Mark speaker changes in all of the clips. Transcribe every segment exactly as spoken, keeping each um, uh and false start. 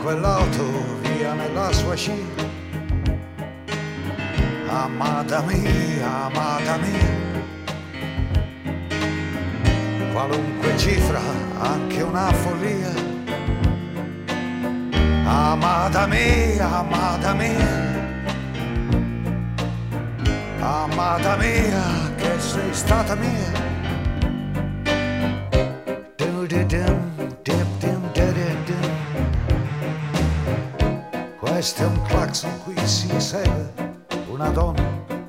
Speaker 1: quell'auto via nella sua scia. Amata mia, amata mia, qualunque cifra, anche una follia. Amata mia, amata mia, amata mia, che sei stata mia. Questo è un clacson, qui si segue una donna.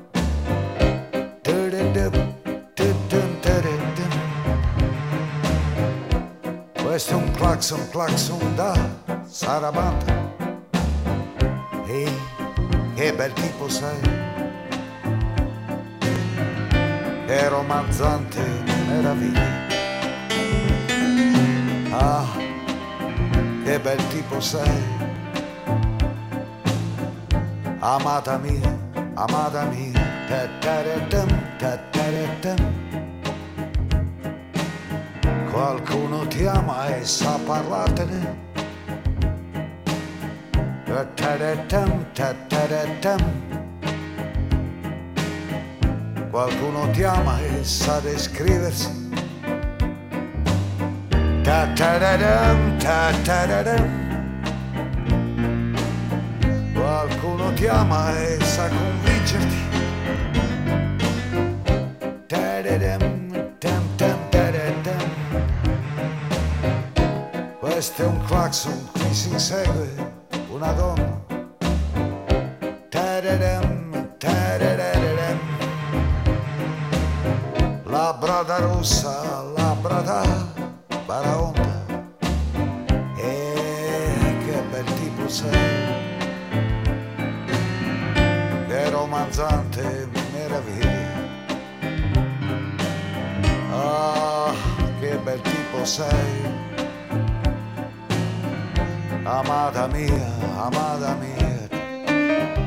Speaker 1: Questo è un clacson, clacson da Sarabanda. Ehi, che bel tipo sei, che romanzante meraviglia. Ah, che bel tipo sei, amata mia, amata mia. Ta-ta-ra-dum, ta-ta-ra-dum. Qualcuno ti ama e sa parlartene. Ta-ta-ra-dum, ta-ta-ra-dum. Qualcuno ti ama e sa descriversi. Ta-ta-ra-dum, ta-ta-ra-dum. Qualcuno ti ama e sa convincerti. Ta-da-dum, tam, tam, ta-da-dum. Questo è un clacson, qui si insegue una donna. Ta-da-dum, ta-da-da-da-dum. La brada rossa, la brada baraonda. E che bel tipo sei, che romanzante meraviglia. Ah, che bel tipo sei, amata mia, amata mia.